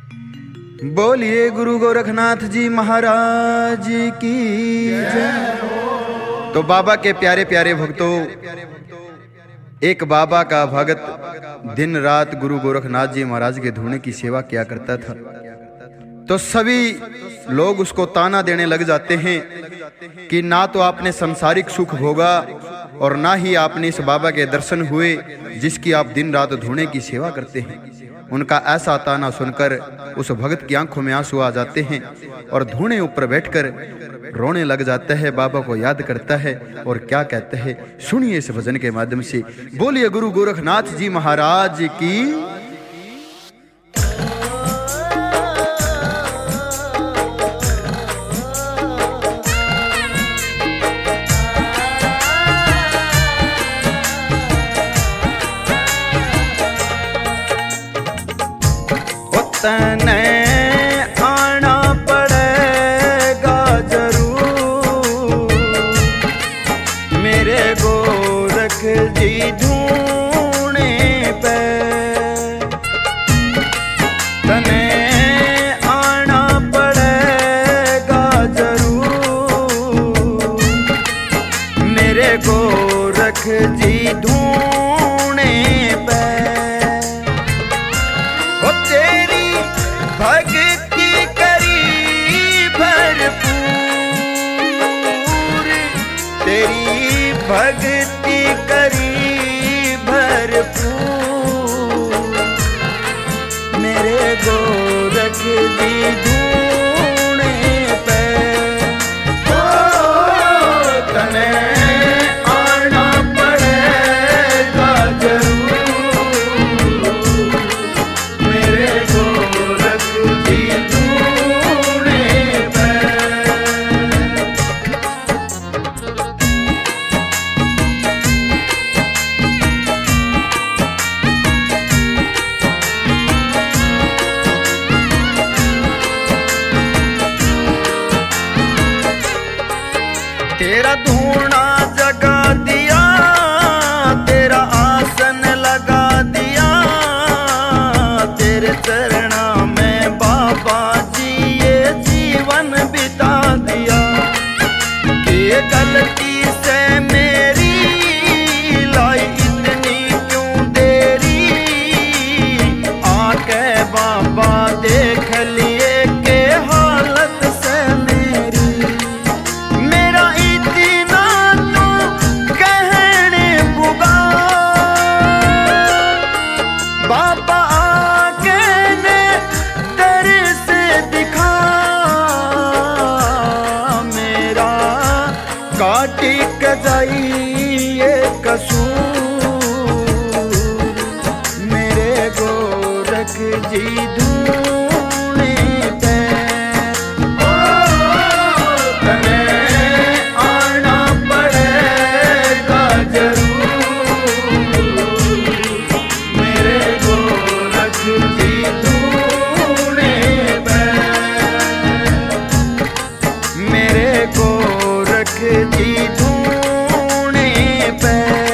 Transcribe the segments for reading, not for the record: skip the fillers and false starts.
बोलिए गुरु गोरखनाथ जी महाराज की जय। तो बाबा के प्यारे प्यारे भक्तों, एक बाबा का भगत दिन रात गुरु गोरखनाथ जी महाराज के धूने की सेवा किया करता था। तो सभी लोग उसको ताना देने लग जाते हैं कि ना तो आपने संसारिक सुख भोगा और ना ही आपने इस बाबा के दर्शन हुए जिसकी आप दिन रात धूने की सेवा करते हैं। उनका ऐसा ताना सुनकर उस भगत की आंखों में आंसू आ जाते हैं और धूने ऊपर बैठकर रोने लग जाता है, बाबा को याद करता है और क्या कहता है सुनिए इस भजन के माध्यम से। बोलिए गुरु गोरखनाथ जी महाराज की। तने आना पड़ेगा जरूर मेरे गोरख जी ढूंढने पे। तने आना पड़ेगा जरूर मेरे गोरख जी ढूंढने पे। भक्ति करी भरपूर तेरी भक्ति करी भरपूर मेरे गोरख जी ढूंढने पे। ओ तने आना पड़ेगा जरूर मेरे तेरा धूना जगा दिया, तेरा आसन लगा दिया, तेरे चरणा में बाबा जी ये जीवन बिता दिया। कि गलती से मेरी लाई इतनी क्यों देरी, आके बाबा देख लिए के हालत से मेरी। बाबा आके ने तेरे से दिखा मेरा काटी कजाई ये कसूर मेरे गोरख जी ढूंढने पे। तने आना पड़ेगा जरूर मेरे गोरख जी ढूंढने पे। मेरे गोरख जी ढूंढने पे।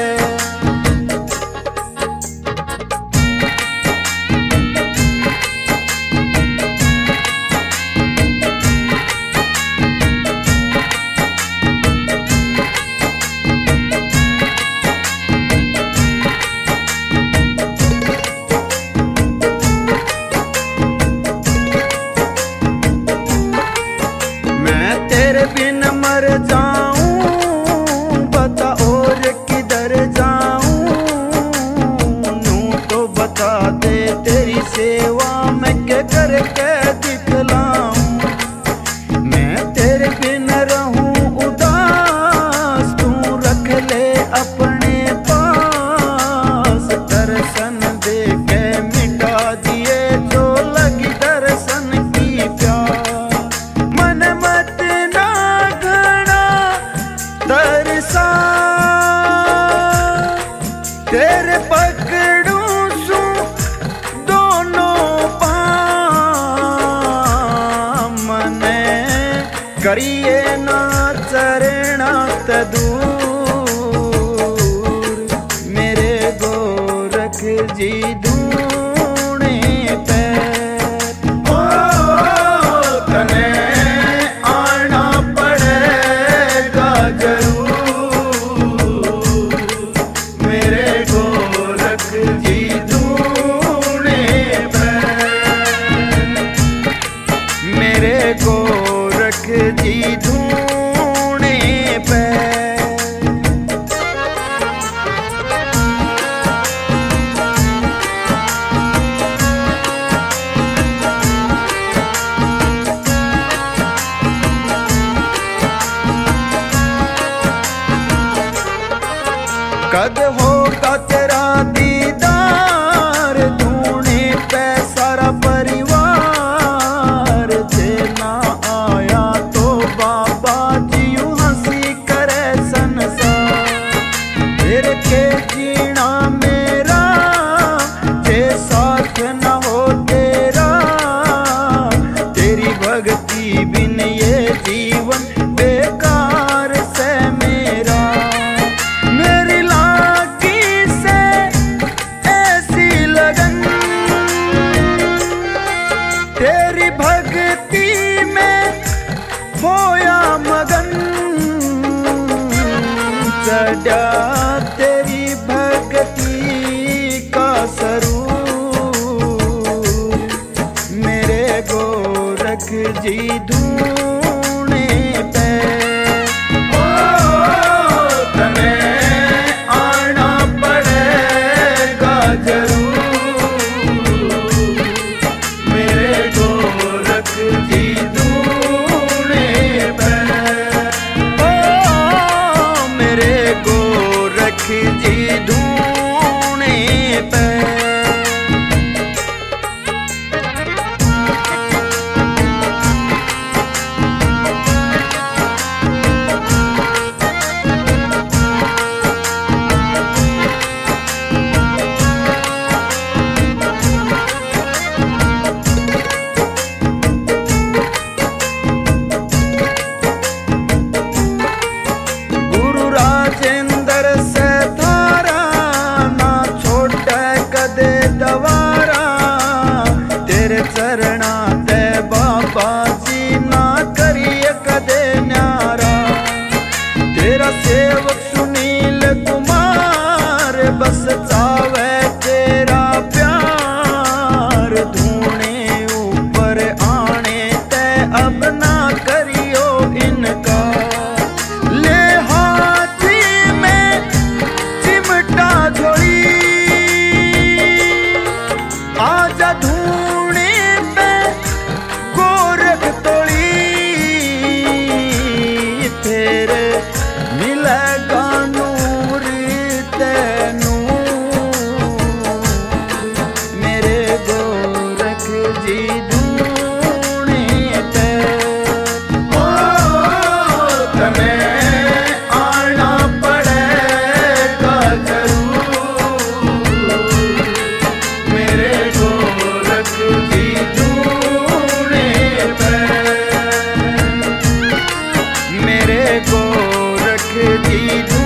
तेरे बिन मर जाऊं बता और किधर जाऊं, नू तो बता दे तेरी सेवा मैं क्या करके दिखलाऊं। मैं तेरे बिन रहूं उदास, तू रख ले अपने पास। दर्शन दे के मिटा दिए जो लगी दर्शन की प्यास। मन मत तरसा तेरे पकड़ूं सू दोनों पाँव। मने करिए ना चरणा दूर मेरे गोरख जी ढूंढने पे। ओ तेरी भक्ति में होया मगन, चढ़ा तेरी भक्ति का स्वरूप, मेरे गोरख जी धूने पे तने आना पड़ेगा जरूर, मेरे गोरख जी धूने पे, मेरे गोरख जी धूने पे। सेवक सुनील कुमार बस चावे तेरा प्यार, धूने ऊपर आने ते अब ना करियो इनका, ले हाथी में चिमटा झोली आजा धूने पे गोरख तोड़ी, तेरे मिलेगा नूर तेनू, मेरे गोरख जी धूने पे, तने आना पड़ेगा जरूर, मेरे गोरख जी धूने पे, मेरे गोरख जी।